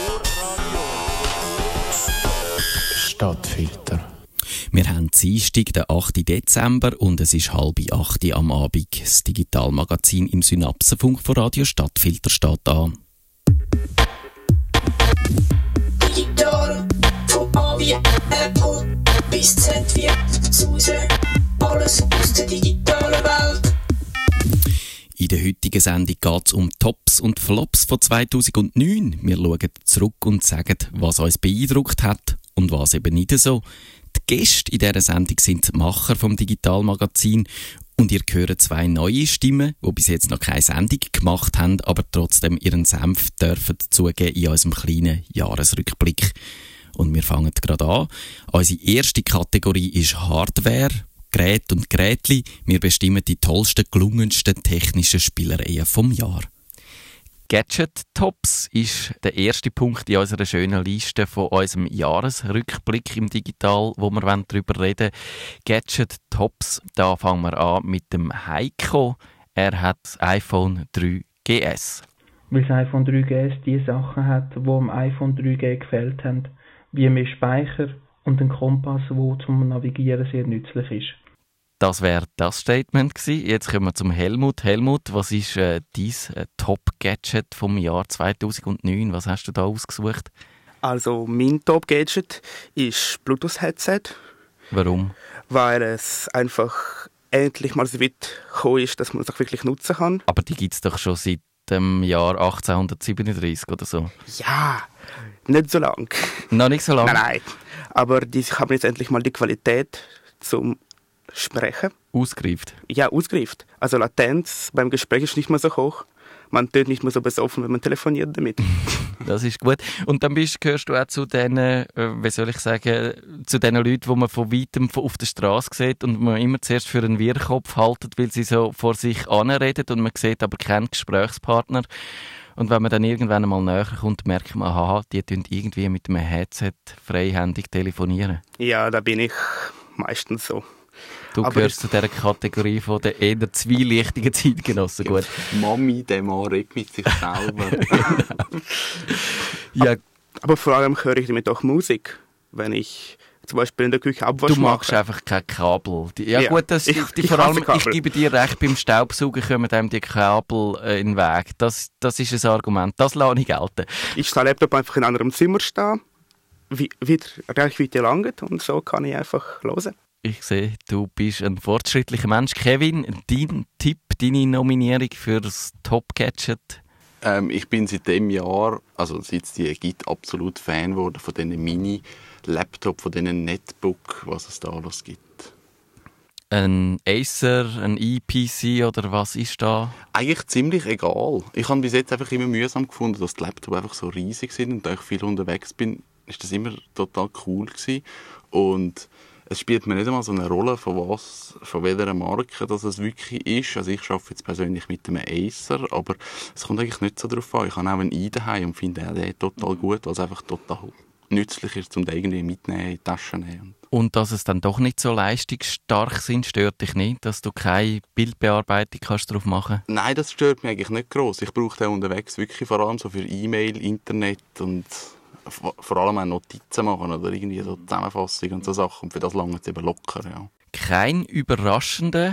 Stadtfilter. Wir haben Dienstag, den 8. Dezember und es ist 7:30 am Abend. Das Digitalmagazin im Synapsenfunk von Radio Stadtfilter steht an. Digital, von A wie Apple bis Z wie Suse, alles aus der digitalen Welt. In der heutigen Sendung geht es um Tops und Flops von 2009. Wir schauen zurück und sagen, was uns beeindruckt hat und was eben nicht so. Die Gäste in dieser Sendung sind die Macher vom Digitalmagazin und ihr hört zwei neue Stimmen, die bis jetzt noch keine Sendung gemacht haben, aber trotzdem ihren Senf dürfen zugeben in unserem kleinen Jahresrückblick. Und wir fangen gerade an. Unsere erste Kategorie ist Hardware. Gerät und Gerätli. Wir bestimmen die tollsten, gelungensten technischen Spielereien vom Jahr. Gadget Tops ist der erste Punkt in unserer schönen Liste von unserem Jahresrückblick im Digital, wo wir darüber reden wollen. Gadget Tops, da fangen wir an mit dem Heiko. Er hat das iPhone 3GS. Weil das iPhone 3GS die Sachen hat, die am iPhone 3G gefällt haben, wie mehr Speicher und ein Kompass, der zum Navigieren sehr nützlich ist. Das wäre das Statement gewesen. Jetzt kommen wir zum Helmut. Helmut, was ist dein Top-Gadget vom Jahr 2009? Was hast du da ausgesucht? Also mein Top-Gadget ist Bluetooth-Headset. Warum? Weil es einfach endlich mal so weit gekommen ist, dass man es auch wirklich nutzen kann. Aber die gibt es doch schon seit dem Jahr 1837 oder so? Ja, nicht so lang. Noch nicht so lange? Nein. Aber die haben jetzt endlich mal die Qualität zum Sprechen. Ausgereift? Ja, ausgereift. Also Latenz beim Gespräch ist nicht mehr so hoch. Man tut nicht mehr so besoffen, wenn man telefoniert damit. Das ist gut. Und dann gehörst du auch zu den, zu den Leuten, die man von weitem auf der Straße sieht und man immer zuerst für einen Wirrkopf haltet, weil sie so vor sich anreden und man sieht aber keinen Gesprächspartner. Und wenn man dann irgendwann einmal näher kommt, merkt man, aha, die tun irgendwie mit einem Headset freihändig telefonieren. Ja, da bin ich meistens so. Du gehörst zu dieser Kategorie von den eher zwielichtigen Zeitgenossen. Gut. Mami, der Mann redet mit sich selber. Ja. Aber vor allem höre ich damit auch Musik, wenn ich zum Beispiel in der Küche Abwasch mache. Du magst einfach kein Kabel. Gut, vor allem, ich gebe dir recht, beim Staubsaugen kommen einem die Kabel in den Weg. Das ist ein Argument, das lasse ich gelten. Ich lasse den Laptop einfach in einem anderen Zimmer stehen, wie der Reichweite langt und so kann ich einfach hören. Ich sehe, du bist ein fortschrittlicher Mensch. Kevin, dein Tipp, deine Nominierung für das Top-Gadget? Ich bin seit dem Jahr, also seit es die gibt, absolut Fan geworden von diesen Mini-Laptop, von diesen Netbook, was es da alles gibt. Ein Acer, ein ePC oder was ist da? Eigentlich ziemlich egal. Ich habe bis jetzt einfach immer mühsam gefunden, dass die Laptops einfach so riesig sind und da ich viel unterwegs bin, ist das immer total cool gewesen. Und es spielt mir nicht einmal so eine Rolle, von welcher Marke das es wirklich ist. Also ich arbeite jetzt persönlich mit einem Acer, aber es kommt eigentlich nicht so darauf an. Ich habe auch einen i daheim und finde den total gut, weil es einfach total nützlich ist, um den irgendwie mitnehmen, in die Tasche nehmen. Und dass es dann doch nicht so leistungsstark sind, stört dich nicht, dass du keine Bildbearbeitung kannst drauf machen? Nein, das stört mich eigentlich nicht gross. Ich brauche den unterwegs wirklich vor allem so für E-Mail, Internet und vor allem auch Notizen machen oder irgendwie so Zusammenfassungen und so Sachen. Und für das lange es eben locker, ja. Keine überraschende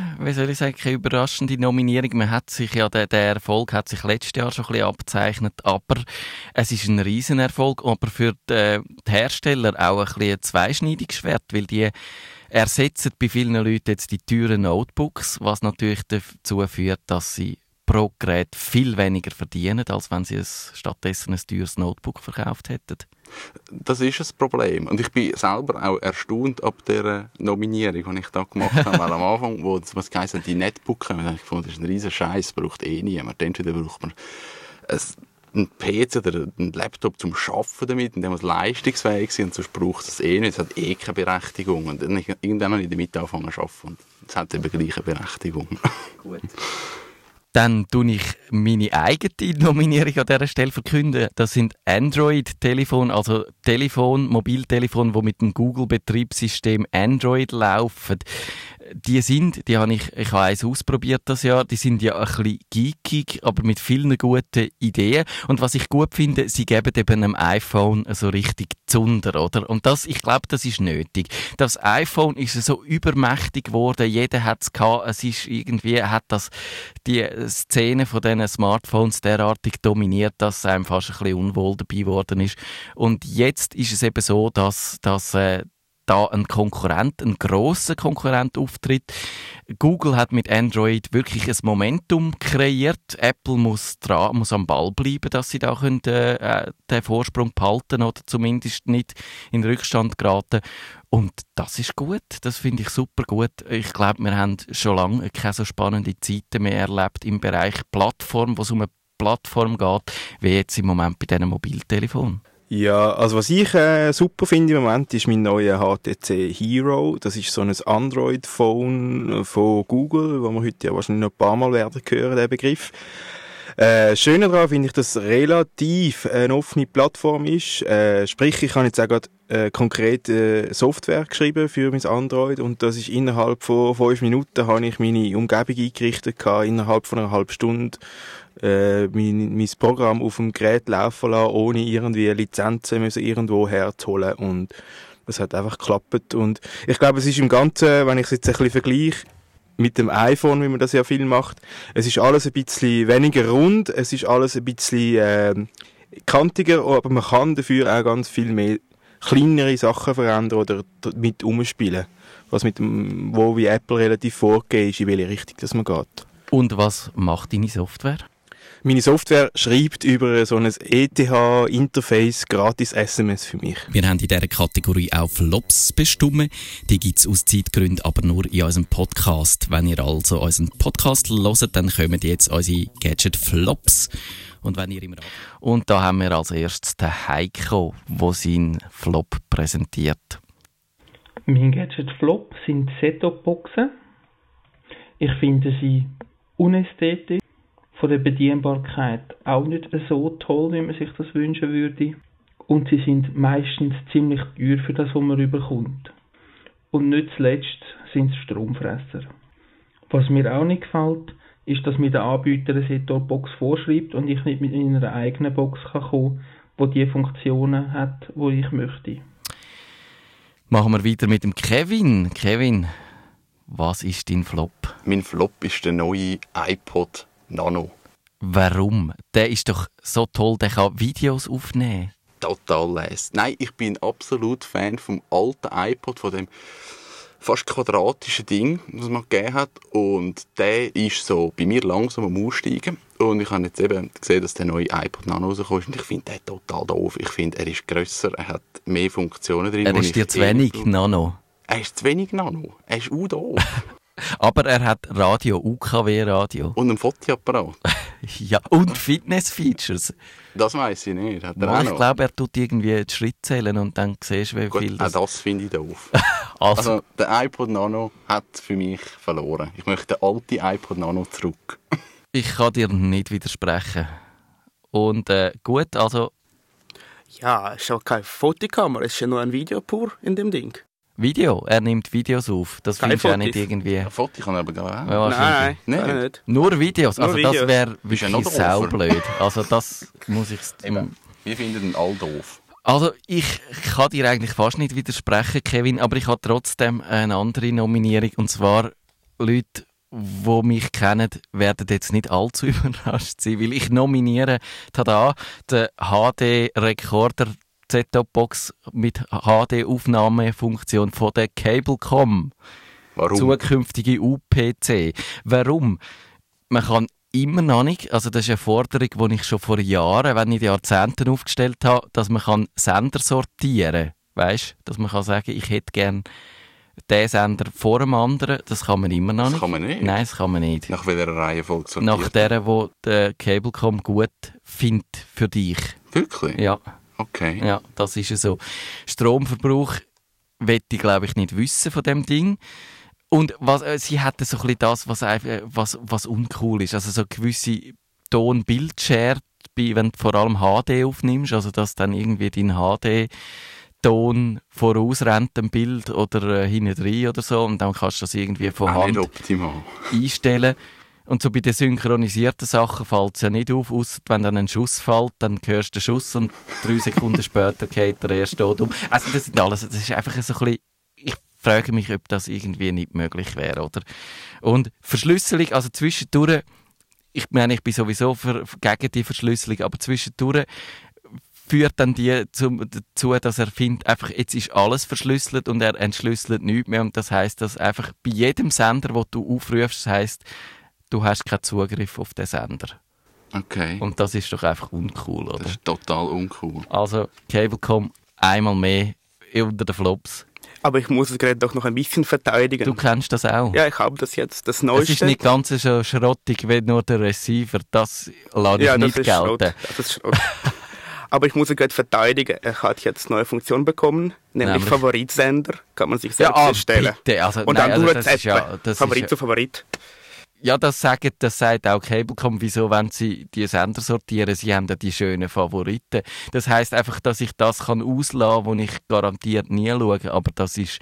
Nominierung. Man hat sich ja, der Erfolg hat sich letztes Jahr schon ein bisschen abgezeichnet, aber es ist ein Riesenerfolg, aber für die Hersteller auch ein bisschen ein zweischneidiges Schwert, weil die ersetzen bei vielen Leuten jetzt die teuren Notebooks, was natürlich dazu führt, dass sie pro Gerät viel weniger verdienen, als wenn sie stattdessen ein teures Notebook verkauft hätten. Das ist ein Problem. Und ich bin selber auch erstaunt ab der Nominierung, die ich da gemacht habe. Weil am Anfang, wo es geheißen hat, die Netbooks, habe ich gefunden, das ist ein riesen Scheiß, braucht niemand. Entweder braucht man einen PC oder einen Laptop zum Arbeiten damit, und der muss leistungsfähig sein, und sonst braucht es nicht. Es hat keine Berechtigung. Und dann irgendwann habe ich damit angefangen zu arbeiten. Und es hat eben gleiche Berechtigung. Gut. Dann tue ich meine eigene Nominierung an dieser Stelle verkünden. Das sind Android-Telefone, also Mobiltelefone, die mit dem Google-Betriebssystem Android laufen. die habe ich habe eins ausprobiert das Jahr, die sind ja ein bisschen geekig, aber mit vielen guten Ideen. Und was ich gut finde, sie geben eben einem iPhone so richtig Zunder, oder? Und ich glaube, das ist nötig. Das iPhone ist so übermächtig geworden, jeder hat es gehabt, es ist irgendwie, die Szene von diesen Smartphones derartig dominiert, dass es einem fast ein bisschen unwohl dabei geworden ist. Und jetzt ist es eben so, dass da ein grosser Konkurrent auftritt. Google hat mit Android wirklich ein Momentum kreiert. Apple muss am Ball bleiben, dass sie da den Vorsprung behalten oder zumindest nicht in Rückstand geraten. Und das ist gut. Das finde ich super gut. Ich glaube, wir haben schon lange keine so spannende Zeiten mehr erlebt im Bereich Plattform, wo es um eine Plattform geht, wie jetzt im Moment bei diesen Mobiltelefonen. Ja, also was ich super finde im Moment ist mein neuer HTC Hero. Das ist so ein Android-Phone von Google, wo wir heute ja wahrscheinlich noch ein paar Mal werden hören, den Begriff. Schön daran finde ich, dass es relativ eine offene Plattform ist. Sprich, ich habe jetzt auch gerade konkret Software geschrieben für mein Android und das ist innerhalb von 5 Minuten habe ich meine Umgebung eingerichtet gehabt, innerhalb von einer halben Stunde mein Programm auf dem Gerät laufen lassen, ohne irgendwie Lizenzen müssen irgendwo herzuholen und das hat einfach geklappt und ich glaube, es ist im Ganzen, wenn ich es jetzt ein bisschen vergleiche, mit dem iPhone, wie man das ja viel macht, es ist alles ein bisschen weniger rund, es ist alles ein bisschen kantiger, aber man kann dafür auch ganz viel mehr kleinere Sachen verändern oder mit umspielen, was wo wie Apple relativ vorgegeben ist, in welche Richtung das man geht. Und was macht deine Software? Meine Software schreibt über so ein ETH-Interface gratis SMS für mich. Wir haben in dieser Kategorie auch Flops bestimmt. Die gibt es aus Zeitgründen aber nur in unserem Podcast. Wenn ihr also unseren Podcast hört, dann kommen jetzt unsere Gadget-Flops. Und wenn ihr Und da haben wir als erstes den Heiko, der seinen Flop präsentiert. Mein Gadget-Flop sind Set-Top-Boxen. Ich finde sie unästhetisch. Von der Bedienbarkeit auch nicht so toll, wie man sich das wünschen würde. Und sie sind meistens ziemlich teuer für das, was man überkommt. Und nicht zuletzt sind es Stromfresser. Was mir auch nicht gefällt, ist, dass mir der Anbieter eine Set-Top-Box vorschreibt und ich nicht mit einer eigenen Box kommen kann, die Funktionen hat, die ich möchte. Machen wir weiter mit dem Kevin. Kevin, was ist dein Flop? Mein Flop ist der neue iPod Nano. Warum? Der ist doch so toll, der kann Videos aufnehmen. Total les. Nein, ich bin absolut Fan vom alten iPod, von dem fast quadratischen Ding, das man gegeben hat. Und der ist so bei mir langsam am Aussteigen. Und ich habe jetzt eben gesehen, dass der neue iPod Nano rausgekommen ist. Und ich finde den total doof. Ich finde, er ist grösser, er hat mehr Funktionen drin. Er ist dir zu wenig Nano. Er ist zu wenig Nano. Er ist doof. Aber er hat Radio, UKW-Radio. Und einen Fotoapparat. Ja, und Fitness-Features. Das weiss ich nicht. Hat er Mal, auch ich noch? glaube, er tut irgendwie die Schritte zählen und dann siehst du, wie Gut, viel auch das finde ich doof. Also, der iPod Nano hat für mich verloren. Ich möchte den alten iPod Nano zurück. ich kann dir nicht widersprechen. Und gut, also Ja, es ist auch keine Fotokamera, es ist ja nur ein Video pur in dem Ding. Video, er nimmt Videos auf. Das Keine findest du auch Fotos. nicht irgendwie... Ein Foto kann er aber gar nicht. Ja, wahrscheinlich. Nein, Nicht. nicht. Nur Videos, Nur also Videos. das wäre Ist ja wirklich noch doofer. saublöd. Also das muss ich... Wir finden ihn all doof. Also ich kann dir eigentlich fast nicht widersprechen, Kevin, aber ich habe trotzdem eine andere Nominierung. Und zwar Leute, die mich kennen, werden jetzt nicht allzu überrascht sein, weil ich nominiere, tada, den HD-Recorder Set-Top-Box mit HD-Aufnahmefunktion von der Cablecom. Warum? Zukünftige UPC. Warum? Man kann immer noch nicht, also das ist eine Forderung, die ich schon vor Jahren, wenn nicht Jahrzehnten aufgestellt habe, dass man kann Sender sortieren kann. Weisst, dass man kann sagen, ich hätte gerne den Sender vor dem anderen. Das kann man immer noch nicht. Das kann man nicht? Nein, das kann man nicht. Nach welcher Reihenfolge sortiert? Nach der, die der Cablecom gut findet für dich. Wirklich? Ja. Okay. Ja, das ist ja so. Stromverbrauch möchte ich, glaube ich, nicht wissen von dem Ding. Und sie hatten so ein bisschen das, was uncool ist. Also so gewisse Ton-Bild-Share, wenn du vor allem HD aufnimmst, also dass dann irgendwie dein HD Ton vorausrennt, ein Bild oder hinten rein oder so, und dann kannst du das irgendwie von Auch nicht Hand optimal. einstellen. Und so bei den synchronisierten Sachen fällt es ja nicht auf, ausser wenn dann ein Schuss fällt, dann hörst du den Schuss und 3 Sekunden später geht der erste tot um. Also das sind alles, das ist einfach so ein bisschen, ich frage mich, ob das irgendwie nicht möglich wäre, oder? Und Verschlüsselung, also zwischendurch, ich meine, ich bin sowieso gegen die Verschlüsselung, aber zwischendurch führt dann die dazu, dass er findet, einfach, jetzt ist alles verschlüsselt und er entschlüsselt nichts mehr. Und das heisst, dass einfach bei jedem Sender, den du aufrufst, heisst, du hast keinen Zugriff auf den Sender. Okay. Und das ist doch einfach uncool, oder? Das ist total uncool. Also, Cablecom einmal mehr unter den Flops. Aber ich muss es gerade doch noch ein bisschen verteidigen. Du kennst das auch? Ja, ich habe das jetzt, das Es Neueste. ist nicht ganz so schrottig wie nur der Receiver. Das lasse ich nicht gelten. Schrott. Das ist Schrott. Aber ich muss es gerade verteidigen. Er hat jetzt neue Funktion bekommen, nämlich Favoritsender. Kann man sich selbst erstellen. Bitte. Also, und nein, dann also das das Favorit ist zu Favorit. Ja, das sagt auch Cablecom. Wieso, wenn sie die Sender sortieren, sie haben ja die schönen Favoriten. Das heisst einfach, dass ich das kann auslassen, wo ich garantiert nie schaue. Aber das ist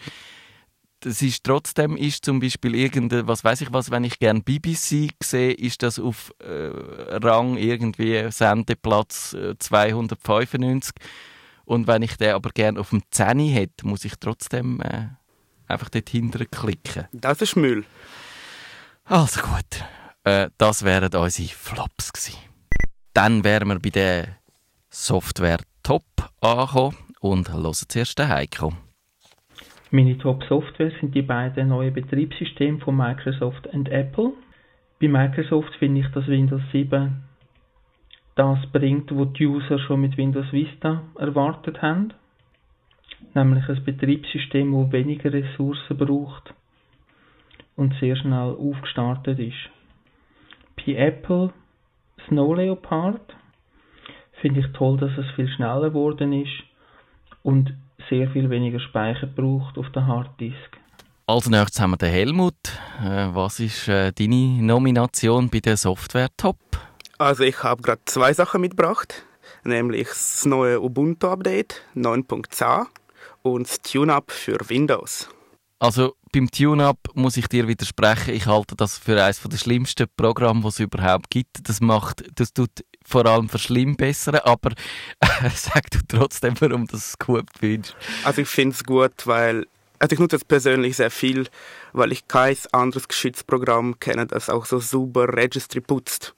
trotzdem ist zum Beispiel was weiß ich was, wenn ich gerne BBC sehe, ist das auf Rang irgendwie Sendeplatz 295. Und wenn ich den aber gerne auf dem 10 hätte, muss ich trotzdem einfach dort hinten klicken. Das ist Müll. Also gut, das wären unsere Flops gewesen. Dann wären wir bei der Software Top angekommen und hören zuerst den Heiko. Meine Top-Software sind die beiden neuen Betriebssysteme von Microsoft und Apple. Bei Microsoft finde ich, dass Windows 7 das bringt, was die User schon mit Windows Vista erwartet haben. Nämlich ein Betriebssystem, das weniger Ressourcen braucht und sehr schnell aufgestartet ist. Bei Apple Snow Leopard finde ich toll, dass es viel schneller geworden ist und sehr viel weniger Speicher braucht auf der Harddisk. Als nächstes haben wir den Helmut. Was ist deine Nomination bei der Software Top? Also ich habe gerade 2 Sachen mitgebracht, nämlich das neue Ubuntu-Update 9.10 und das Tune-Up für Windows. Also beim Tune-Up muss ich dir widersprechen. Ich halte das für eines der schlimmsten Programme, die es überhaupt gibt. Das tut vor allem verschlimmbessern, aber sag du trotzdem, warum du es gut findest. Also ich finde es gut, weil ich nutze es persönlich sehr viel, weil ich kein anderes geschütztes Programm kenne, das auch so super Registry putzt.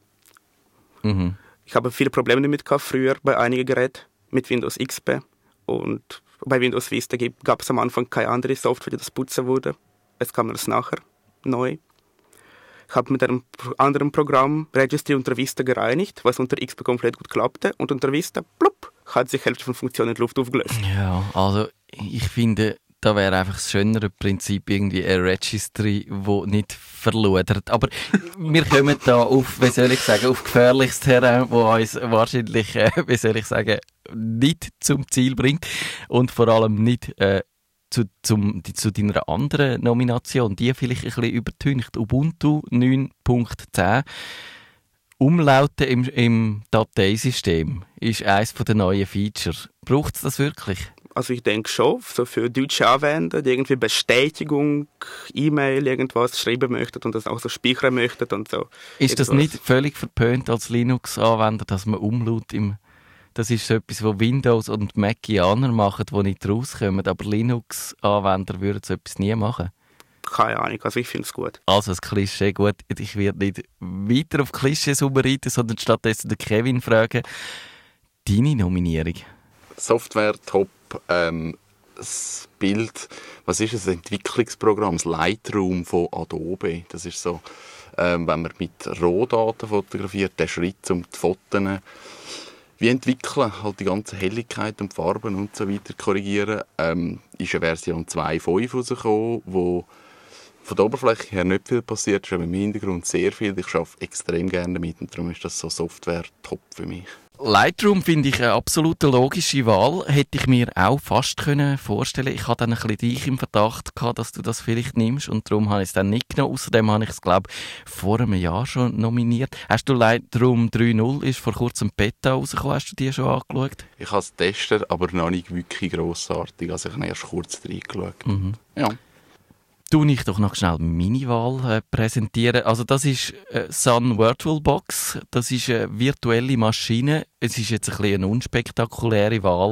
Mhm. Ich habe viele Probleme damit gehabt früher bei einigen Geräten mit Windows XP und bei Windows Vista gab es am Anfang keine andere Software, die das putzen würde. Es kam das nachher neu. Ich habe mit einem anderen Programm Registry unter Vista gereinigt, was unter XP komplett gut klappte. Und unter Vista, plupp, hat sich Hälfte von Funktionen in die Luft aufgelöst. Ja, also ich finde, da wäre einfach das schönere Prinzip irgendwie ein Registry, das nicht verludert. Aber wir kommen da auf, wie soll ich sagen, auf gefährliches Terrain, wo uns wahrscheinlich, wie soll ich sagen, nicht zum Ziel bringt und vor allem nicht zu deiner anderen Nomination, die vielleicht ein bisschen übertüncht. Ubuntu 9.10 Umlauten im Dateisystem ist eines der neuen Features. Braucht es das wirklich? Also ich denke schon, so für deutsche Anwender, die irgendwie Bestätigung, E-Mail, irgendwas schreiben möchten und das auch so speichern möchten und so. Ist das nicht völlig verpönt als Linux-Anwender, dass man Umlaut das ist so etwas, was Windows und Macianer machen, die nicht rauskommen, aber Linux-Anwender würden so etwas nie machen? Keine Ahnung, also ich finde es gut. Also das Klischee, gut, ich werde nicht weiter auf Klischees rumreiten, sondern stattdessen den Kevin fragen. Deine Nominierung? Software Top, das Bild, was ist es, ein Entwicklungsprogramm, das Lightroom von Adobe. Das ist so, wenn man mit Rohdaten fotografiert, der Schritt, um die Fotos wie entwickeln, halt die ganze Helligkeit und Farben und so weiter korrigieren, ist eine Version 2.5 rausgekommen, wo von der Oberfläche her nicht viel passiert, ist aber im Hintergrund sehr viel. Ich arbeite extrem gerne damit und darum ist das so Software top für mich. Lightroom finde ich eine absolut logische Wahl. Hätte ich mir auch fast können vorstellen. Ich hatte dann ein bisschen dich im Verdacht gehabt, dass du das vielleicht nimmst und darum habe ich es dann nicht genommen. Außerdem habe ich es, glaube ich, vor einem Jahr schon nominiert. Hast du Lightroom 3.0, ist vor kurzem Beta rausgekommen, hast du die schon angeschaut? Ich habe es getestet, aber noch nicht wirklich grossartig. Also ich habe erst kurz reingeschaut. Ja. Tu ich doch noch schnell meine Wahl präsentieren. Also das ist Sun VirtualBox. Das ist eine virtuelle Maschine. Es ist jetzt ein bisschen eine unspektakuläre Wahl.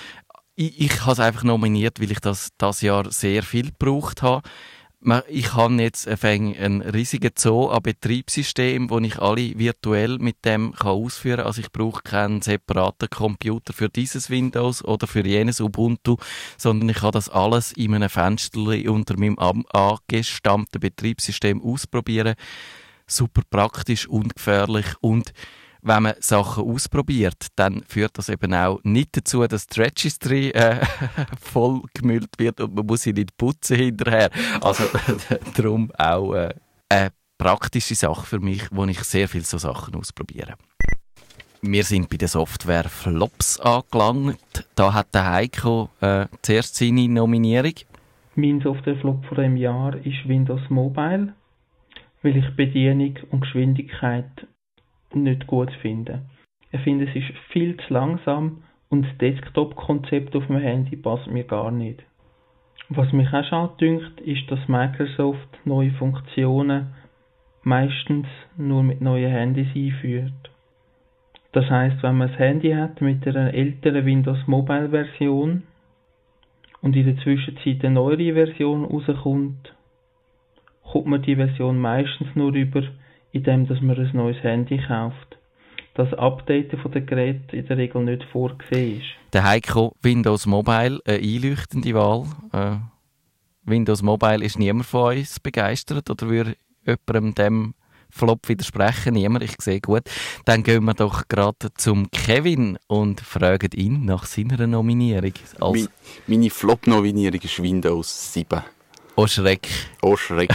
Ich habe es einfach nominiert, weil ich das Jahr sehr viel gebraucht habe. Ich habe jetzt einen riesigen Zoo an Betriebssystemen, wo ich alle virtuell mit dem ausführen kann. Also ich brauche keinen separaten Computer für dieses Windows oder für jenes Ubuntu, sondern ich kann das alles in einem Fenster unter meinem angestammten Betriebssystem ausprobieren. Super praktisch, ungefährlich und wenn man Sachen ausprobiert, dann führt das eben auch nicht dazu, dass die Registry voll gemüllt wird und man muss sie nicht putzen hinterher. Also darum auch eine praktische Sache für mich, wo ich sehr viel so Sachen ausprobiere. Wir sind bei den Software-Flops angelangt. Da hat der Heiko zuerst seine Nominierung. Mein Software-Flop von diesem Jahr ist Windows Mobile, weil ich Bedienung und Geschwindigkeit nicht gut finde. Ich finde, es ist viel zu langsam und das Desktop-Konzept auf dem Handy passt mir gar nicht. Was mich auch schon dünkt, ist, dass Microsoft neue Funktionen meistens nur mit neuen Handys einführt. Das heisst, wenn man ein Handy hat mit einer älteren Windows Mobile Version und in der Zwischenzeit eine neuere Version rauskommt, kommt man die Version meistens nur über, indem dass man ein neues Handy kauft. Das Updaten von den Geräten in der Regel nicht vorgesehen ist. Der Heiko, Windows Mobile, eine einleuchtende Wahl. Windows Mobile ist niemand von uns begeistert oder würde jemandem dem Flop widersprechen? Niemand, ich sehe gut. Dann gehen wir doch gerade zum Kevin und fragen ihn nach seiner Nominierung. Meine Flop-Nominierung ist Windows 7. Oh Schreck. Oh Schreck.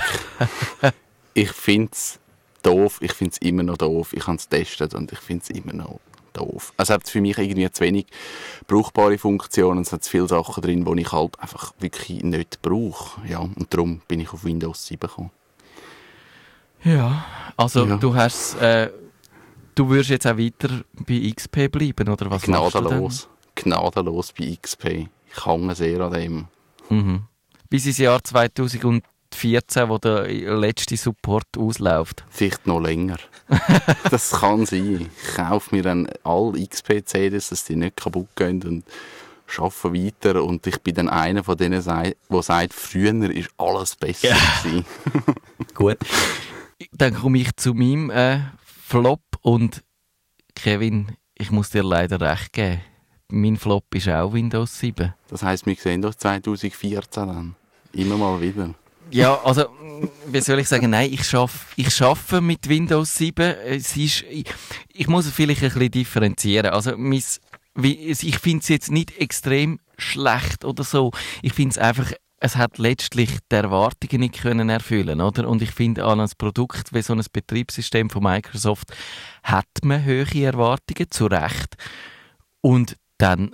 Ich finde es doof, ich finde es immer noch doof. Ich habe es getestet und ich finde es immer noch doof. Es hat für mich irgendwie zu wenig brauchbare Funktionen. Es hat zu viele Sachen drin, die ich halt einfach wirklich nicht brauche. Ja, und darum bin ich auf Windows 7 gekommen. Ja, also ja. Du würdest jetzt auch weiter bei XP bleiben, oder was? Gnadenlos. Gnadenlos bei XP. Ich hänge sehr an dem. Mhm. Bis ins Jahr 2014, wo der letzte Support ausläuft. Vielleicht noch länger. Das kann sein. Ich kaufe mir dann alle XP-CDs, dass die nicht kaputt gehen und arbeite weiter. Und ich bin dann einer von denen, der sagt, früher war alles besser. Ja. Gut. Dann komme ich zu meinem Flop und Kevin, ich muss dir leider recht geben. Mein Flop ist auch Windows 7. Das heisst, wir sehen doch 2014 dann. Immer mal wieder. Ja, also, wie soll ich sagen, nein, ich schaffe mit Windows 7. Ich muss es vielleicht ein bisschen differenzieren. Also, ich finde es jetzt nicht extrem schlecht oder so. Ich finde es einfach, es hat letztlich die Erwartungen nicht können erfüllen, oder? Und ich finde, an ein Produkt wie so ein Betriebssystem von Microsoft hat man hohe Erwartungen, zu Recht. Und dann,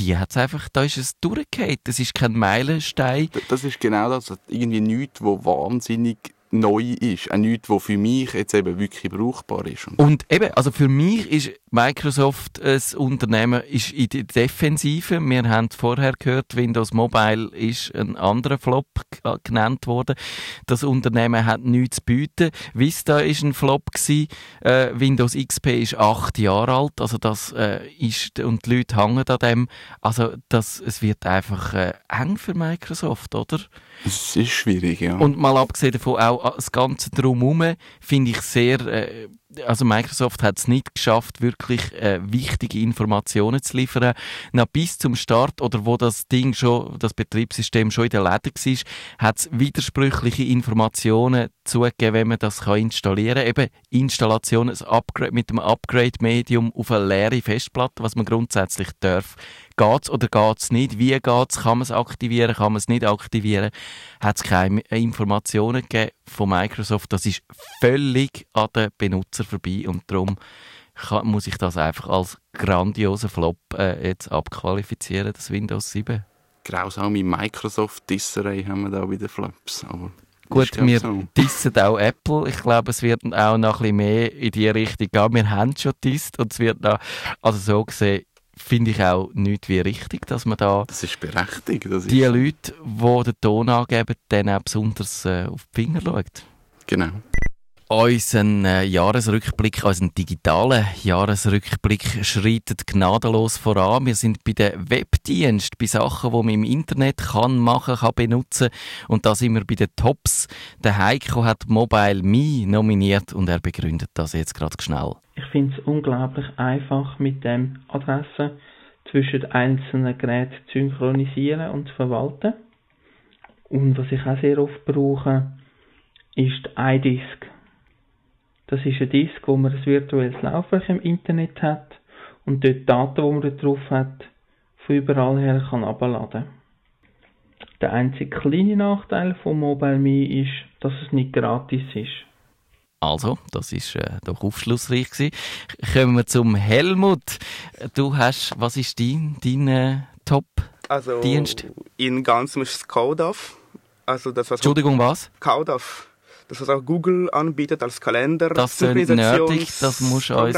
da ist es durchgefallen. Das ist kein Meilenstein. Das ist genau das. Irgendwie nichts, was wahnsinnig neu ist. Auch nichts, was für mich jetzt eben wirklich brauchbar ist. Und eben, also für mich ist Microsoft ein Unternehmen ist in der Defensive. Wir haben vorher gehört, Windows Mobile ist ein anderer Flop genannt worden. Das Unternehmen hat nichts zu bieten. Vista ist ein Flop gewesen. Windows XP ist 8 Jahre alt. Also das ist, und die Leute hängen an dem. Also es wird einfach eng für Microsoft, oder? Es ist schwierig, ja. Und mal abgesehen davon auch das Ganze drumherum finde ich sehr, also Microsoft hat es nicht geschafft, wirklich wichtige Informationen zu liefern. Nach bis zum Start oder wo das Betriebssystem schon in der Läden war, hat es widersprüchliche Informationen zugegeben, wenn man das installieren kann. Eben Installation, ein Upgrade mit einem Upgrade-Medium auf eine leere Festplatte, was man grundsätzlich darf. Geht's oder geht's nicht? Wie geht's? Kann man es aktivieren? Kann man es nicht aktivieren? Hat es keine Informationen gegeben von Microsoft? Das ist völlig an den Benutzer vorbei und darum muss ich das einfach als grandiosen Flop jetzt abqualifizieren, das Windows 7? Grausame Microsoft-Disserei haben wir da wieder Flops. Aber gut, wir so. dissen auch Apple. Ich glaube, es wird auch noch ein bisschen mehr in die Richtung gehen. Wir haben schon disst und es wird noch, also so gesehen, finde ich auch nicht wie richtig, dass man da das ist berechtigt. Die Leute, die den Ton angeben, dann auch besonders auf die Finger schaut. Genau. Unseren Jahresrückblick, unseren digitalen Jahresrückblick schreitet gnadenlos voran. Wir sind bei den Webdiensten, bei Sachen, die man im Internet machen kann, benutzen. Und da sind wir bei den Tops. Der Heiko hat MobileMe nominiert und er begründet das jetzt gerade schnell. Ich finde es unglaublich einfach, mit dem Adressen zwischen einzelnen Geräten zu synchronisieren und zu verwalten. Und was ich auch sehr oft brauche, ist die iDisk. Das ist ein Disk, wo man ein virtuelles Laufwerk im Internet hat und dort Daten, die man da drauf hat, von überall her kann herunterladen. Der einzige kleine Nachteil von MobileMe ist, dass es nicht gratis ist. Also, das war doch aufschlussreich gewesen. Kommen wir zum Helmut. Du hast, was ist dein Top-Dienst? Also, in Ganzem ist es CODAF. Also das, was Entschuldigung, was? CODAF. Das, was auch Google anbietet als Kalender. Das ist nerdig, das muss uns...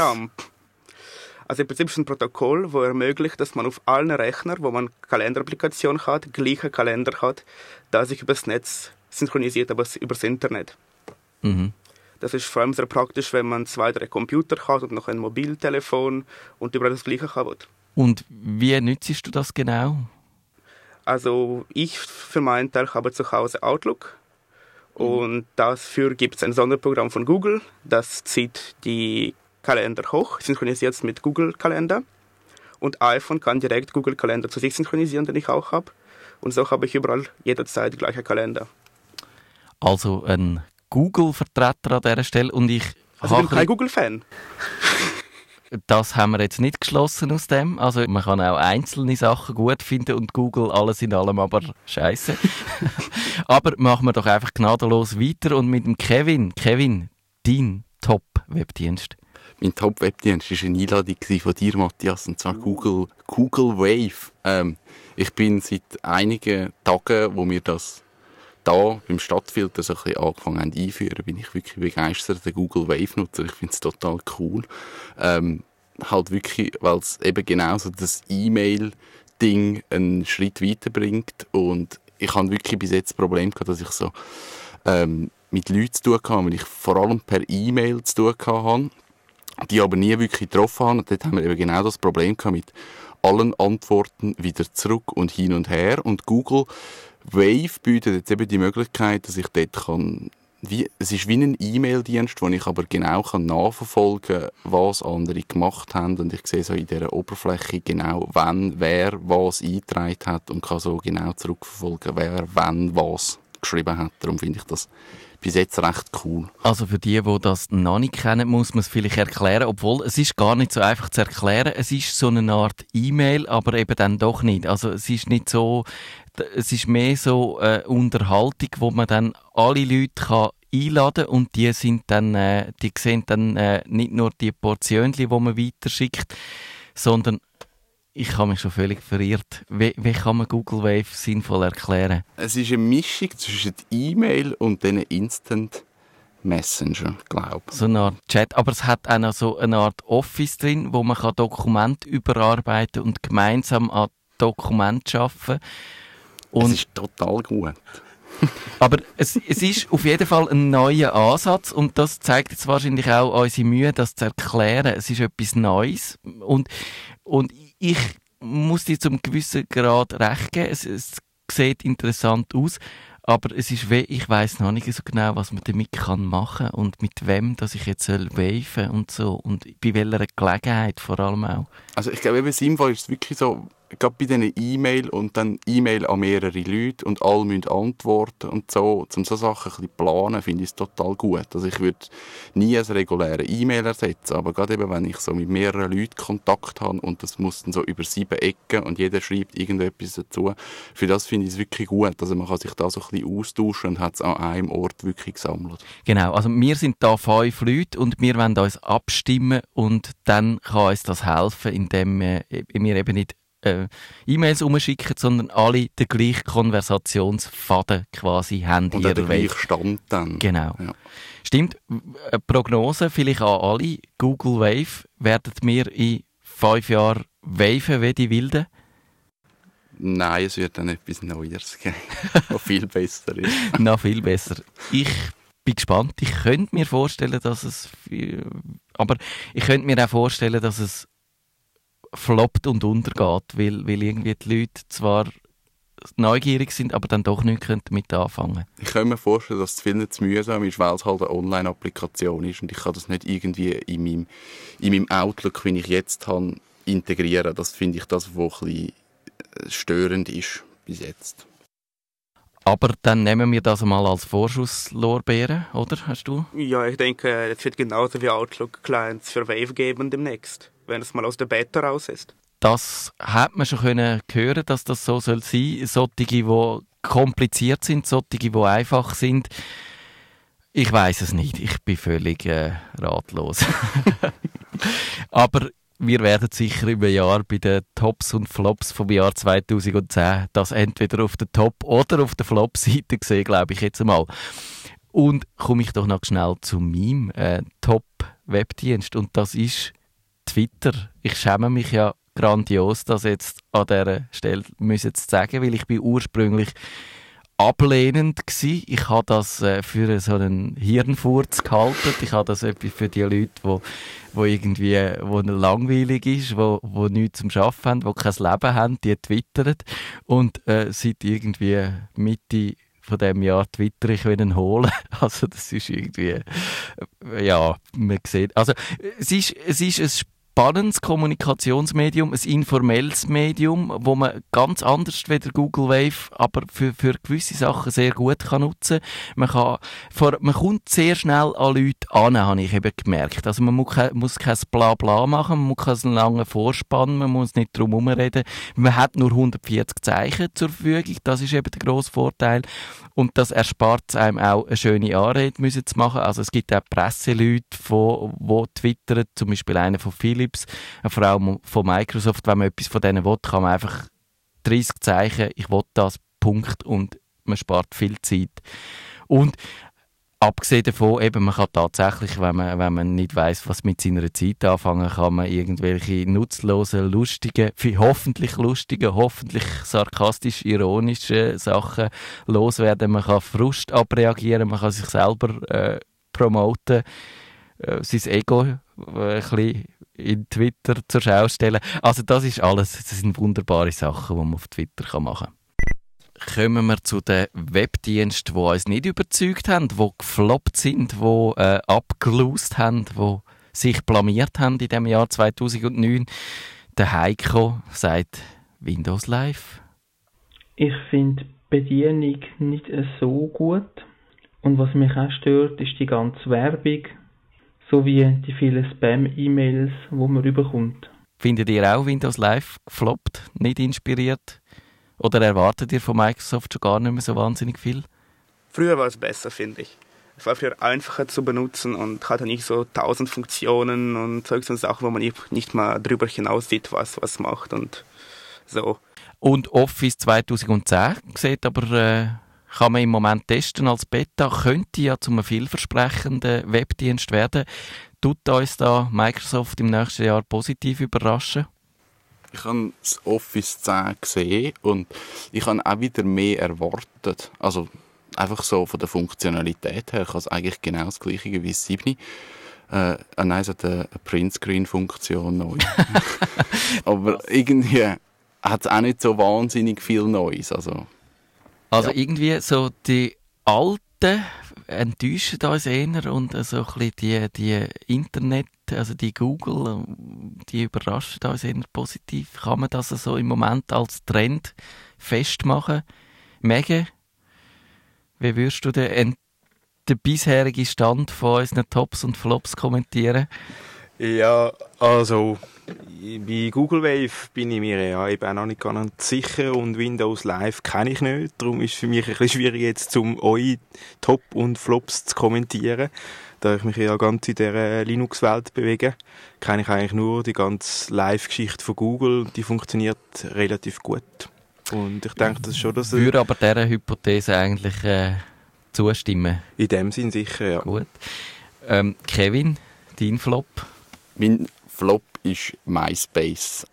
Also im Prinzip ist es ein Protokoll, das ermöglicht, dass man auf allen Rechnern, wo man Kalenderapplikation hat, gleiche Kalender hat, da sich übers Netz synchronisiert, aber übers Internet. Mhm. Das ist vor allem sehr praktisch, wenn man 2, 3 Computer hat und noch ein Mobiltelefon und überall das Gleiche haben. Und wie nützt du das genau? Also ich für meinen Teil habe zu Hause Outlook. Und dafür gibt es ein Sonderprogramm von Google, das zieht die Kalender hoch, synchronisiert es mit Google Kalender. Und iPhone kann direkt Google Kalender zu sich synchronisieren, den ich auch habe. Und so habe ich überall jederzeit die gleiche Kalender. Also ein Google-Vertreter an dieser Stelle. Und ich bin kein Google-Fan. Das haben wir jetzt nicht geschlossen aus dem. Also man kann auch einzelne Sachen gut finden und Google alles in allem aber scheiße. Aber machen wir doch einfach gnadenlos weiter und mit dem Kevin. Kevin, dein Top-Webdienst. Mein Top-Webdienst war eine Einladung von dir, Matthias, und zwar Google Wave. Ich bin seit einigen Tagen, wo wir das da beim Stadtfilter so ein bisschen angefangen haben einführen, bin ich wirklich begeisterter Google Wave-Nutzer. Ich finde es total cool. Halt wirklich, weil es eben genauso das E-Mail-Ding einen Schritt weiterbringt. Und ich habe wirklich bis jetzt das Problem gehabt, dass ich so mit Leuten zu tun habe, wenn ich vor allem per E-Mail zu tun habe, die aber nie wirklich getroffen habe. Und dort haben wir eben genau das Problem gehabt mit allen Antworten wieder zurück und hin und her. Und Google Wave bietet jetzt eben die Möglichkeit, dass ich dort kann, es ist wie ein E-Mail-Dienst, wo ich aber genau nachverfolgen kann, was andere gemacht haben. Und ich sehe so in dieser Oberfläche genau, wann, wer was eingetragen hat und kann so genau zurückverfolgen, wer wann was geschrieben hat. Darum finde ich das bis jetzt recht cool. Also für die das noch nicht kennen, muss man es vielleicht erklären, obwohl es ist gar nicht so einfach zu erklären. Es ist so eine Art E-Mail, aber eben dann doch nicht. Also es ist nicht so, es ist mehr so eine Unterhaltung, wo man dann alle Leute kann einladen und die sind dann, die sehen dann nicht nur die Portionen, die man weiterschickt, sondern ich habe mich schon völlig verirrt. Wie kann man Google Wave sinnvoll erklären? Es ist eine Mischung zwischen E-Mail und den Instant Messenger, glaube ich. So eine Art Chat. Aber es hat auch noch so eine Art Office drin, wo man Dokumente überarbeiten und gemeinsam an Dokumenten arbeiten kann. Es ist total gut. Aber es ist auf jeden Fall ein neuer Ansatz und das zeigt jetzt wahrscheinlich auch unsere Mühe, das zu erklären. Es ist etwas Neues und ich muss dir zum gewissen Grad recht geben. Es sieht interessant aus, aber es ist ich weiss noch nicht so genau, was man damit machen kann und mit wem, dass ich jetzt waven und so und bei welcher Gelegenheit vor allem auch. Also ich glaube, eben sinnvoll ist es wirklich so, gerade bei diesen E-Mail und dann E-Mail an mehrere Leute und alle müssen antworten und so, um so Sachen ein bisschen planen, finde ich es total gut. Also ich würde nie eine reguläre E-Mail ersetzen, aber gerade eben, wenn ich so mit mehreren Leuten Kontakt habe und das muss dann so über 7 Ecken und jeder schreibt irgendetwas dazu, für das finde ich es wirklich gut. Also man kann sich da so ein bisschen austauschen und hat es an einem Ort wirklich gesammelt. Genau, also wir sind da 5 Leute und wir wollen uns abstimmen und dann kann uns das helfen, indem wir eben nicht E-Mails umschicken, sondern alle den gleichen Konversationsfaden quasi haben. Und auch den gleichen Stand dann. Genau. Ja. Stimmt, eine Prognose vielleicht an alle. Google Wave, werden wir in 5 Jahren waven wie die Wilden? Nein, es wird dann etwas Neues geben, was viel besser ist. Noch viel besser. Ich bin gespannt. Ich könnte mir vorstellen, dass es floppt und untergeht, weil irgendwie die Leute zwar neugierig sind, aber dann doch nicht damit anfangen. Ich kann mir vorstellen, dass es vielen zu mühsam ist, weil es halt eine Online-Applikation ist und ich kann das nicht irgendwie in meinem Outlook, wie ich jetzt habe, integrieren. Das finde ich das, was ein bisschen störend ist bis jetzt. Aber dann nehmen wir das mal als Vorschusslorbeeren, oder? Hast du? Ja, ich denke, es wird genauso wie Outlook-Clients für Wave geben demnächst, wenn es mal aus der Beta raus ist. Das hat man schon hören, dass das so sein soll. Solche, die kompliziert sind, solche, die einfach sind. Ich weiss es nicht. Ich bin völlig ratlos. Aber wir werden sicher über Jahr bei den Tops und Flops vom Jahr 2010 das entweder auf der Top- oder auf der Flop-Seite sehen, glaube ich jetzt einmal. Und komme ich doch noch schnell zu meinem Top-Webdienst und das ist Twitter. Ich schäme mich ja grandios, das jetzt an dieser Stelle zu sagen, weil ich bin ursprünglich ablehnend gsi. Ich habe das für so einen Hirnfurz gehalten. Ich habe das etwas für die Leute, wo irgendwie wo langweilig ist, wo nichts zum Arbeiten haben, die kein Leben haben, die twittern. Und seit irgendwie Mitte von diesem Jahr Twitter ich will ihn holen. Also das ist irgendwie, ja, man sieht. Also es ist ein spannendes Kommunikationsmedium, ein informelles Medium, wo man ganz anders wie der Google Wave, aber für gewisse Sachen sehr gut kann nutzen. Man kommt sehr schnell an Leute an, habe ich eben gemerkt. Also man muss kein Blabla machen, man muss keinen langen Vorspann, man muss nicht drum herum reden. Man hat nur 140 Zeichen zur Verfügung, das ist eben der grosse Vorteil. Und das erspart es einem auch, eine schöne Anrede zu machen. Also es gibt auch Presseleute, die twittern, zum Beispiel einer von Philips, eine Frau von Microsoft. Wenn man etwas von denen will, kann man einfach 30 Zeichen, ich will das, Punkt, und man spart viel Zeit. Und abgesehen davon, eben, man kann tatsächlich, wenn man nicht weiss, was mit seiner Zeit anfangen kann, man irgendwelche nutzlosen, hoffentlich sarkastisch, ironische Sachen loswerden. Man kann Frust abreagieren, man kann sich selber promoten, sein Ego ein bisschen in Twitter zur Schau stellen. Also das ist alles, das sind wunderbare Sachen, die man auf Twitter machen kann. Kommen wir zu den Webdiensten, die uns nicht überzeugt haben, die gefloppt sind, die abgelost haben, die sich blamiert haben in dem Jahr 2009. Der Heiko sagt Windows Live. Ich finde die Bedienung nicht so gut. Und was mich auch stört, ist die ganze Werbung, sowie die vielen Spam-E-Mails, die man bekommt. Findet ihr auch Windows Live gefloppt, nicht inspiriert? Oder erwartet ihr von Microsoft schon gar nicht mehr so wahnsinnig viel? Früher war es besser, finde ich. Es war früher einfacher zu benutzen und hatte nicht so 1000 Funktionen und solche Sachen, wo man nicht mal drüber hinaus sieht, was macht und so. Und Office 2010 sieht aber, kann man im Moment testen als Beta, könnte ja zu einem vielversprechenden Webdienst werden. Tut uns da Microsoft im nächsten Jahr positiv überraschen? Ich habe das Office 10 gesehen und ich habe auch wieder mehr erwartet. Also einfach so von der Funktionalität her. Ich habe es eigentlich genau das Gleiche wie das 7. Nein, es hat eine Printscreen-Funktion neu. Aber irgendwie hat es auch nicht so wahnsinnig viel Neues. Also ja. Irgendwie so die Alten enttäuschen uns eher und so ein bisschen die Internet also die Google, die überraschen uns eher positiv. Kann man das so im Moment als Trend festmachen? Megan, wie würdest du den bisherigen Stand von unseren Tops und Flops kommentieren? Ja, also bei Google Wave bin ich mir ja eben auch noch nicht ganz sicher und Windows Live kenne ich nicht. Darum ist es für mich ein bisschen schwierig jetzt, eure Top und Flops zu kommentieren. Da ich mich ja ganz in dieser Linux-Welt bewege, kenne ich eigentlich nur die ganze Live-Geschichte von Google. Die funktioniert relativ gut. Und ich denke, das ist schon, dass... Ich würde aber dieser Hypothese eigentlich zustimmen. In dem Sinn sicher, ja. Gut. Kevin, dein Flop? Mein Flop ist MySpace.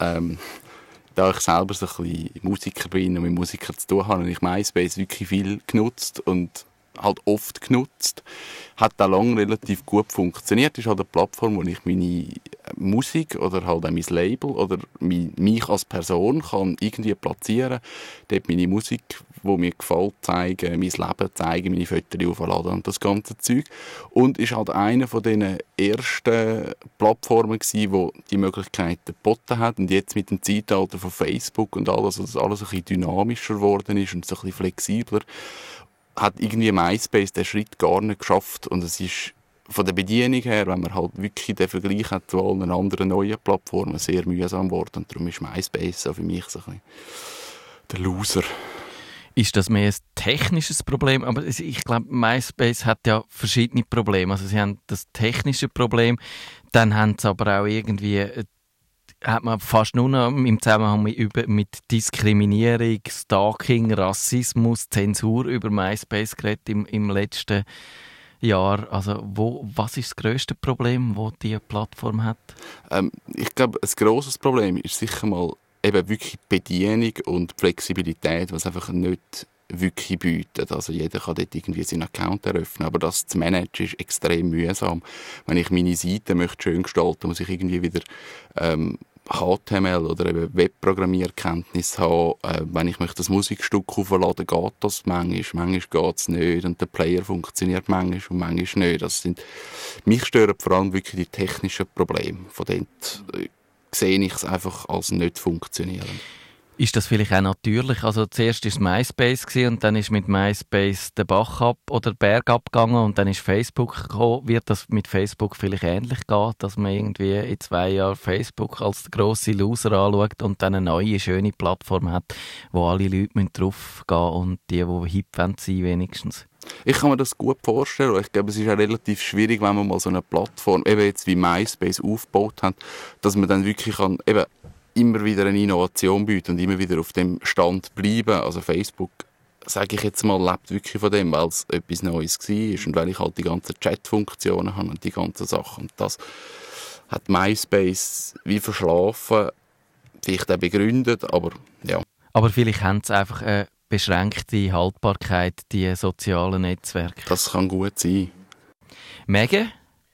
Da ich selber so ein bisschen Musiker bin und mit Musikern zu tun habe, habe ich MySpace wirklich viel genutzt und halt oft genutzt. Hat auch lange relativ gut funktioniert. Ist halt eine Plattform, wo ich meine Musik oder halt auch mein Label oder mich als Person kann irgendwie platzieren. Dort meine Musik, die mir gefällt, zeigen, mein Leben zeigen, meine Fotos aufladen und das ganze Zeug. Und ist halt eine von den ersten Plattformen gewesen, die die Möglichkeiten geboten hat. Und jetzt mit dem Zeitalter von Facebook und alles, dass alles ein bisschen dynamischer geworden ist und so ein bisschen flexibler, hat irgendwie MySpace den Schritt gar nicht geschafft. Und es ist von der Bedienung her, wenn man halt wirklich den Vergleich hat zu allen anderen neuen Plattformen, sehr mühsam geworden. Und darum ist MySpace so für mich so ein bisschen der Loser. Ist das mehr ein technisches Problem? Aber ich glaube, MySpace hat ja verschiedene Probleme. Also sie haben das technische Problem, dann haben sie aber auch irgendwie... hat man fast nur noch im Zusammenhang mit Diskriminierung, Stalking, Rassismus, Zensur über MySpace geredet im letzten Jahr. Also was ist das grösste Problem, das diese Plattform hat? Ich glaube, ein grosses Problem ist sicher mal eben wirklich die Bedienung und die Flexibilität, was einfach nicht wirklich bietet. Also jeder kann dort irgendwie seinen Account eröffnen, aber das zu managen ist extrem mühsam. Wenn ich meine Seite möchte schön gestalten, muss ich irgendwie wieder HTML oder eben Webprogrammierkenntnis haben. Wenn ich möchte das Musikstück aufladen, geht das manchmal geht es nicht und der Player funktioniert manchmal und manchmal nicht. Mich stören vor allem wirklich die technischen Probleme. Von dort sehe ich es einfach als nicht funktionierend. Ist das vielleicht auch natürlich? Also zuerst war es MySpace und dann ist mit MySpace der Bach ab oder Berg abgegangen und dann ist Facebook gekommen. Wird das mit Facebook vielleicht ähnlich gehen, dass man irgendwie in 2 Jahren Facebook als der grosse Loser anschaut und dann eine neue, schöne Plattform hat, wo alle Leute drauf gehen und die hip sein wollen, wenigstens? Ich kann mir das gut vorstellen. Ich glaube, es ist auch relativ schwierig, wenn man mal so eine Plattform, eben jetzt wie MySpace aufgebaut hat, dass man dann wirklich eben immer wieder eine Innovation bieten und immer wieder auf dem Stand bleiben. Also Facebook, sage ich jetzt mal, lebt wirklich von dem, weil es etwas Neues war und weil ich halt die ganzen Chat-Funktionen habe und die ganzen Sachen. Und das hat MySpace wie verschlafen, vielleicht auch begründet, aber ja. Aber vielleicht haben sie einfach eine beschränkte Haltbarkeit, die sozialen Netzwerke. Das kann gut sein. Megan?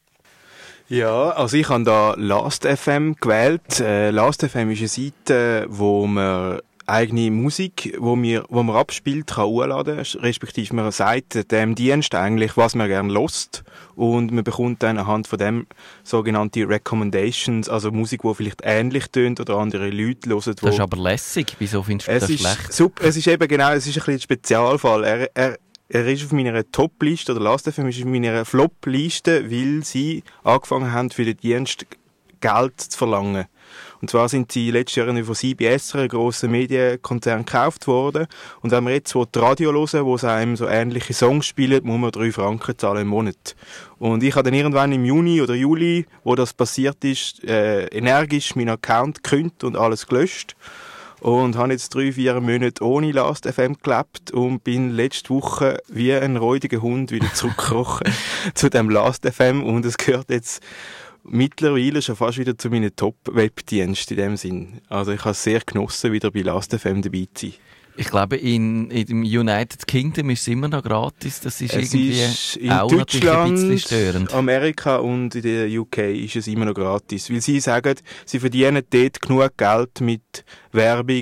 Ja, also ich habe da Last.fm gewählt. Last.fm ist eine Seite, wo man eigene Musik, wo man abspielt, kann hochladen, respektive man sagt dem Dienst eigentlich, was man gerne hört, und man bekommt dann anhand von dem sogenannte Recommendations, also Musik, die vielleicht ähnlich tönt oder andere Leute hören. Das ist aber lässig. Wieso findest du das schlecht? Super, es ist eben genau, es ist ein bisschen ein Spezialfall. Er ist auf meiner Top-Liste, oder Last.fm ist auf meiner Flop-Liste, weil sie angefangen haben, für den Dienst Geld zu verlangen. Und zwar sind sie letztes Jahr von CBS, einem grossen Medienkonzern, gekauft worden. Und wenn man jetzt Radio hören, wo es einem so ähnliche Songs spielt, muss man 3 Franken zahlen im Monat. Und ich habe dann irgendwann im Juni oder Juli, wo das passiert ist, energisch meinen Account gekündigt und alles gelöscht. Und habe jetzt 3-4 Monate ohne Last.fm gelebt und bin letzte Woche wie ein räudiger Hund wieder zurückgekrochen zu dem Last.fm, und es gehört jetzt mittlerweile schon fast wieder zu meinen Top-Webdiensten in dem Sinn. Also ich habe es sehr genossen, wieder bei Last.fm dabei zu sein. Ich glaube, in dem United Kingdom ist es immer noch gratis. Das ist irgendwie auch natürlich ein bisschen störend. Amerika und in der UK ist es immer noch gratis. Weil sie sagen, sie verdienen dort genug Geld mit Werbung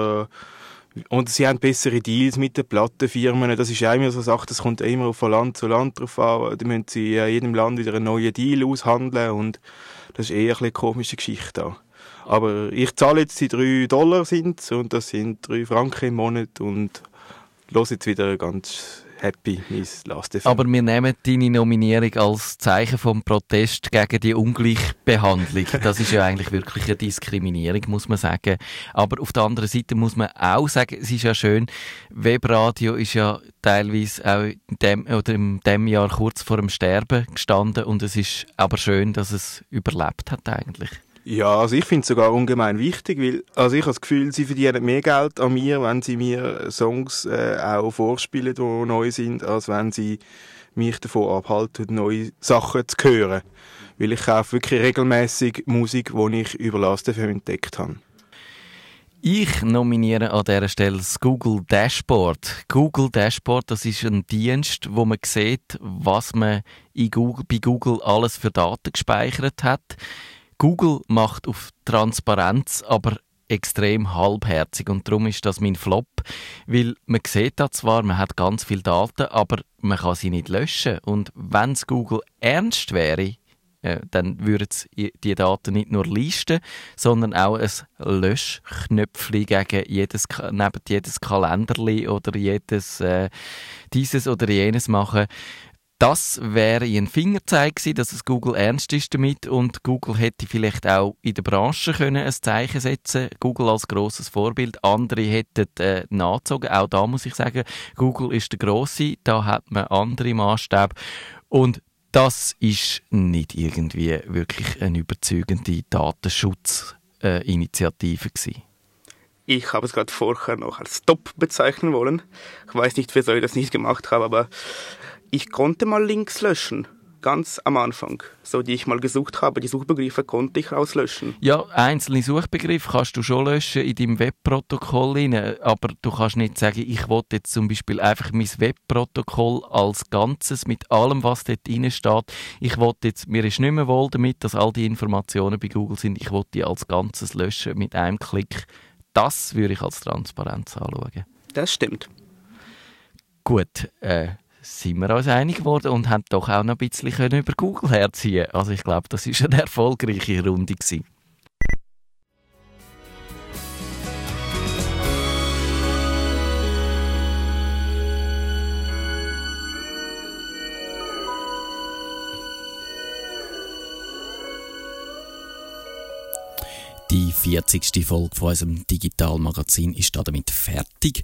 und sie haben bessere Deals mit den Plattenfirmen. Das ist auch immer so eine Sache, das kommt immer von Land zu Land drauf an. Da müssen sie in jedem Land wieder einen neuen Deal aushandeln und Das ist eher ein bisschen eine komische Geschichte auch. Aber ich zahle jetzt die $3 sind's, und das sind 3 Franken im Monat und höre jetzt wieder ganz happy mein Last.fm. Aber wir nehmen deine Nominierung als Zeichen vom Protest gegen die Ungleichbehandlung. Das ist ja eigentlich wirklich eine Diskriminierung, muss man sagen. Aber auf der anderen Seite muss man auch sagen, es ist ja schön, Webradio ist ja teilweise auch in dem Jahr kurz vor dem Sterben gestanden, und es ist aber schön, dass es überlebt hat eigentlich. Ja, also ich finde es sogar ungemein wichtig, weil also ich habe das Gefühl, sie verdienen mehr Geld an mir, wenn sie mir Songs auch vorspielen, die neu sind, als wenn sie mich davon abhalten, neue Sachen zu hören. Weil ich kaufe wirklich regelmäßig Musik, die ich über Last.fm entdeckt habe. Ich nominiere an dieser Stelle das Google Dashboard. Google Dashboard, das ist ein Dienst, wo man sieht, was man bei Google alles für Daten gespeichert hat. Google macht auf Transparenz aber extrem halbherzig, und darum ist das mein Flop, weil man sieht da zwar, man hat ganz viele Daten, aber man kann sie nicht löschen, und wenn es Google ernst wäre, dann würden sie die Daten nicht nur listen, sondern auch ein Löschknöpfchen neben jedes Kalenderli oder jedes dieses oder jenes machen. Das wäre ein Fingerzeig gewesen, dass es Google ernst ist damit, und Google hätte vielleicht auch in der Branche können ein Zeichen setzen. Google als grosses Vorbild. Andere hätten nachgezogen. Auch da muss ich sagen, Google ist der Grosse. Da hat man andere Maßstäbe. Und das ist nicht irgendwie wirklich eine überzeugende Datenschutzinitiative gewesen. Ich habe es gerade vorher noch als Top bezeichnen wollen. Ich weiß nicht, wieso ich das nicht gemacht habe, aber ich konnte mal Links löschen, ganz am Anfang. So, die ich mal gesucht habe, die Suchbegriffe konnte ich rauslöschen. Ja, einzelne Suchbegriffe kannst du schon löschen in deinem Webprotokoll rein, aber du kannst nicht sagen, ich will jetzt zum Beispiel einfach mein Webprotokoll als Ganzes mit allem, was dort drin steht. Mir ist nicht mehr wohl damit, dass all die Informationen bei Google sind. Ich will die als Ganzes löschen mit einem Klick. Das würde ich als Transparenz anschauen. Das stimmt. Gut, sind wir uns einig geworden und haben doch auch noch ein bisschen über Google herziehen. Also ich glaube, das war eine erfolgreiche Runde gewesen. Die 40. Folge von unserem Digitalmagazin ist damit fertig.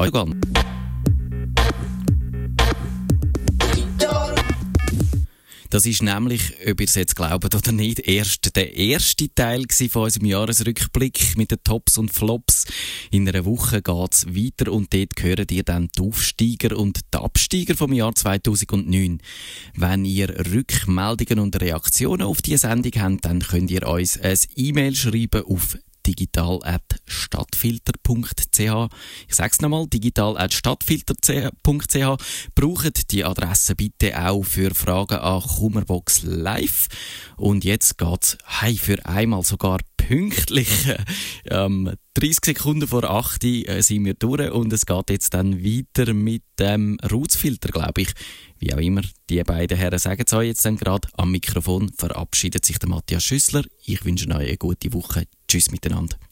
Das ist nämlich, ob ihr es jetzt glaubt oder nicht, erst der erste Teil von unserem Jahresrückblick mit den Tops und Flops. In einer Woche geht es weiter, und dort hören ihr dann die Aufsteiger und die Absteiger vom Jahr 2009. Wenn ihr Rückmeldungen und Reaktionen auf diese Sendung habt, dann könnt ihr uns ein E-Mail schreiben auf digital@stadtfilter.ch. Ich sage es nochmal, digital@stadtfilter.ch. Braucht die Adresse bitte auch für Fragen an Kummerbox Live. Und jetzt geht's für einmal sogar pünktlich. 30 Sekunden vor 8 sind wir durch, und es geht jetzt dann weiter mit dem Rootsfilter, glaube ich. Wie auch immer, die beiden Herren sagen es euch jetzt dann gerade. Am Mikrofon verabschiedet sich der Matthias Schüssler. Ich wünsche euch eine gute Woche. Tschüss miteinander.